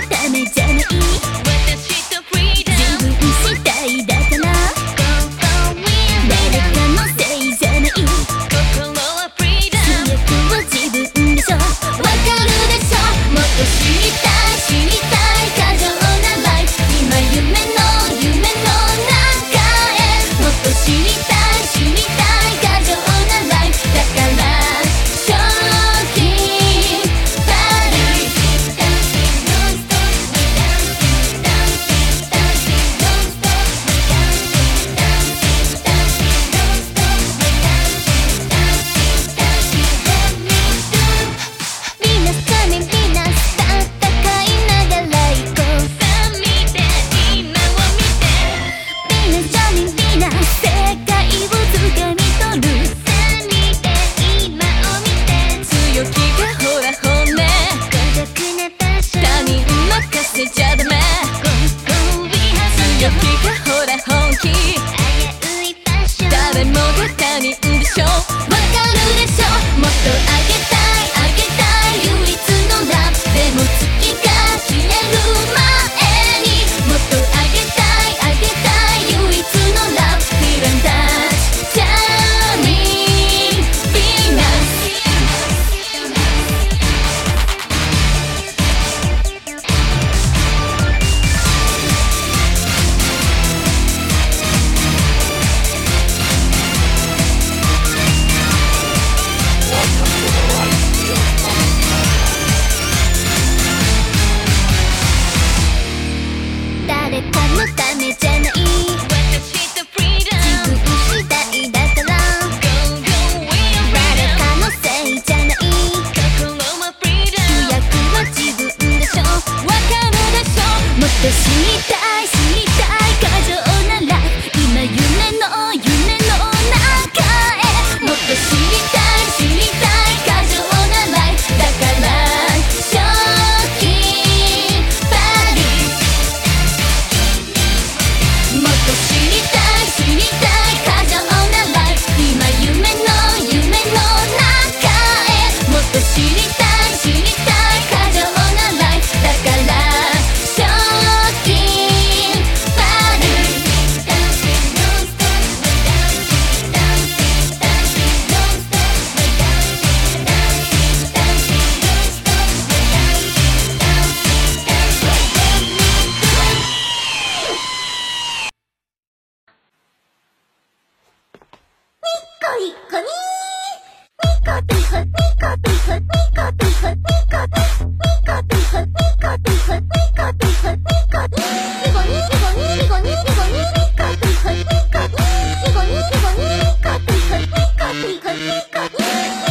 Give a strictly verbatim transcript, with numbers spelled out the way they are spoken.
ためじゃない、私とフリーダム自分次第だから、誰かのせいじゃない、心はフリーダム、主役は自分でしょ、わかるでしょ、もっと知りたい知りたい過剰なライフ、今夢の夢の中へ、もっと知りたい知りたい過剰なライフ、だから賞金パリみんなスタミみんなスタ戦いながら行こう、さあ見て今を見て、みんなスタミみんな世界をつかみ取る、さあ見て今を見て、強気がほら本音、孤独な場所他人任せちゃダメ、強気がほら本気、危うい場所誰もが他人でしょ、わかるでしょ、もっとあげたいあげたい唯一のラブ、でも月が消える前に、もっとあげたいあげたい唯一のラブ、ティランダッチジャーニーヴィーナス、誰かのためじゃない、私とフリーダム自分次第だから、誰かのせいじゃない、心はフリーダム、主役は自分でしょ、わかるでしょ、もっと知りたい知りたい過剰なライフ、今夢の夢の中へ、もっと知りたい知りたい過剰なライフ、だから賞金パリ、もっと知りたい知りたい過剰なライフ、今夢の夢の中へ、もっと知りたい知りたい過剰なライフ、だから賞金パリ、コリコリニコピホニコピホニコピホニコピニコピホニコピホニコピホニコピニコニニコニニコニニコニニコピホニコピニコニニコニニコピホニコピホニコピ